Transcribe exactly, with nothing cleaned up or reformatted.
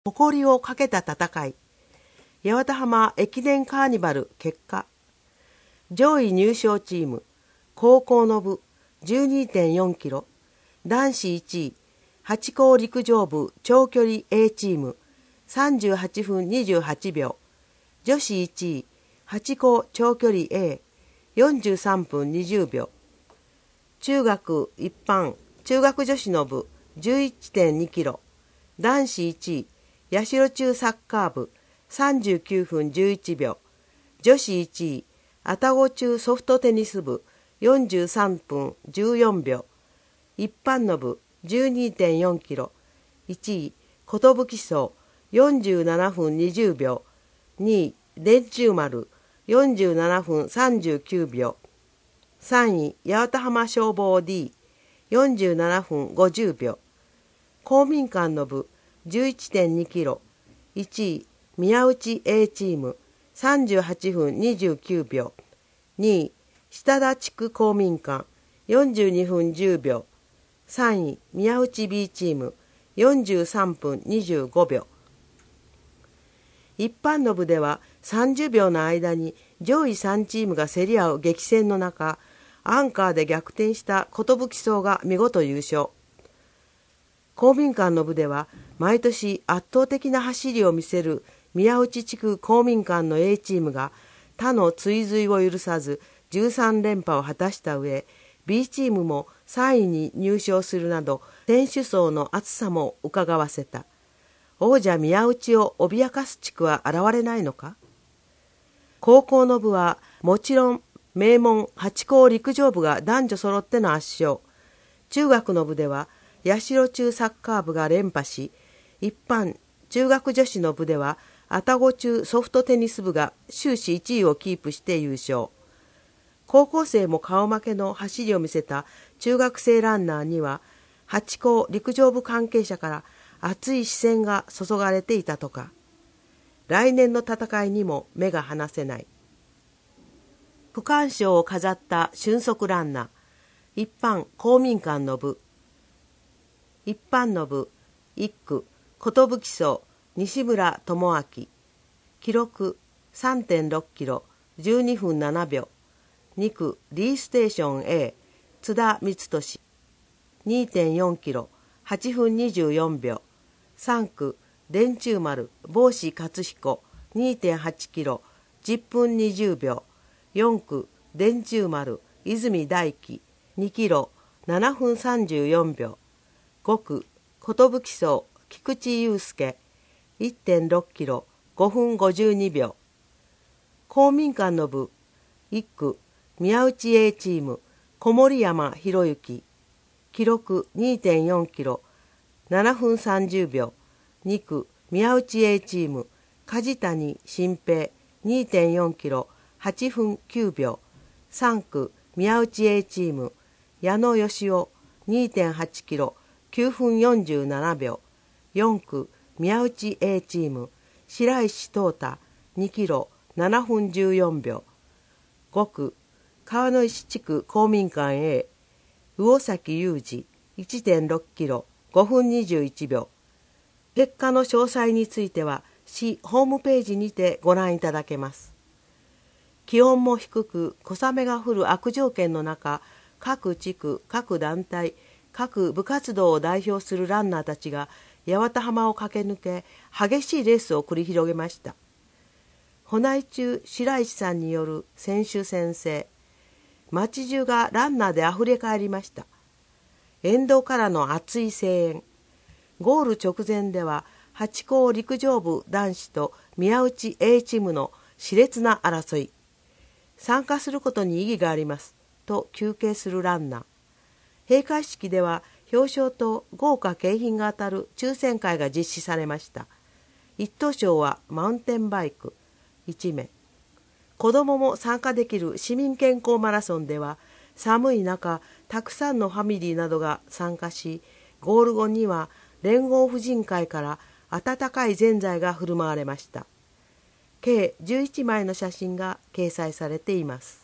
誇りをかけた戦い。八幡浜駅伝カーニバル結果。上位入賞チーム。高校の部 じゅうにてんよんキロ。男子いちい。八高陸上部長距離 A チーム。さんじゅうはちふんにじゅうはちびょう。女子いちい。八高長距離 A。よんじゅうさんぷんにじゅうびょう。中学一般中学女子の部 じゅういちてんにキロ。男子いちい。八代中サッカー部さんじゅうきゅうふんじゅういちびょう。女子いちい。愛宕中ソフトテニス部よんじゅうさんぷんじゅうよんびょう。一般の部 じゅうにてんよんキロ。いちい。寿荘よんじゅうななふんにじゅうびょう。にい。電柱丸よんじゅうななふんさんじゅうきゅうびょう。さんい。八幡浜消防 D よんじゅうななふんごじゅうびょう。公民館の部 じゅういちてんにキロ。いちい。宮内 A チームさんじゅうはちふんにじゅうきゅうびょう。にい。下田地区公民館よんじゅうにふんじゅうびょう。さんい。宮内 B チームよんじゅうさんぷんにじゅうごびょう。一般の部ではさんじゅうびょうの間に上位さんチームが競り合う激戦の中、アンカーで逆転した寿荘が見事優勝。公民館の部では毎年圧倒的な走りを見せる宮内地区公民館の A チームが他の追随を許さずじゅうさんれんぱを果たした上、 B チームもさんいに入賞するなど選手層の厚さもうかがわせた。王者宮内を脅かす地区は現れないのか。高校の部はもちろん名門八高陸上部が男女揃っての圧勝。中学の部では八代中サッカー部が連覇し、一般中学女子の部では愛宕中ソフトテニス部が終始いちいをキープして優勝。高校生も顔負けの走りを見せた中学生ランナーには八高陸上部関係者から熱い視線が注がれていたとか。来年の戦いにも目が離せない。区間賞を飾った俊足ランナー。一般公民館の部。一般の部いっく寿荘西村智明。記録 さんてんろっキロじゅうにふんななびょう。にく D ステーション A 津田光俊 にてんよんキロはちふんにじゅうよんびょう。さんく電柱丸帽子勝彦 にてんはちキロじゅっぷんにじゅうびょう。よんく電柱丸泉大輝にキロななふんさんじゅうよんびょう。ごく寿荘菊池雄介 いってんろっキロごふんごじゅうにびょう。公民館の部いっく宮内 A チーム小森山博之。記録 にてんよんキロななふんさんじゅうびょう。にく宮内 A チーム梶谷新平 にてんよんキロはちふんきゅうびょう。さんく宮内 A チーム矢野義雄 にてんはちキロきゅうふんよんじゅうななびょう。よんく宮内 A チーム白石東太にキロななふんじゅうよんびょう。ごく川の石地区公民館 A 魚崎雄二 いってんろっキロごふんにじゅういちびょう。結果の詳細については市ホームページにてご覧いただけます。気温も低く小雨が降る悪条件の中、各地区各団体各部活動を代表するランナーたちが八幡浜を駆け抜け激しいレースを繰り広げました。保内中白石さんによる選手宣誓。街中がランナーであふれかえりました。沿道からの熱い声援。ゴール直前では八高陸上部男子と宮内 A チームの熾烈な争い。参加することに意義がありますと休憩するランナー。閉会式では表彰と豪華景品が当たる抽選会が実施されました。一等賞はマウンテンバイクいちめい。子どもも参加できる市民健康マラソンでは寒い中たくさんのファミリーなどが参加し、ゴール後には連合婦人会から温かいぜんざいが振る舞われました。計じゅういちまいの写真が掲載されています。